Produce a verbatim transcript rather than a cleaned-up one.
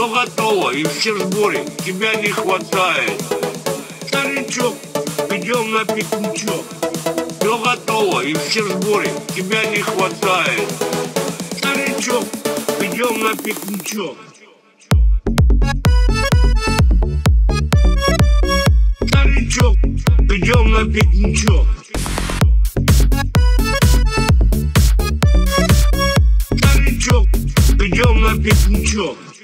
Все готово и все в сборе, тебя не хватает. Старичок, идем на пикничок. Все готово и все в сборе, тебя не хватает. Старичок, идем на пикничок. Старичок, идем на пикничок. Старичок, идем на пикничок.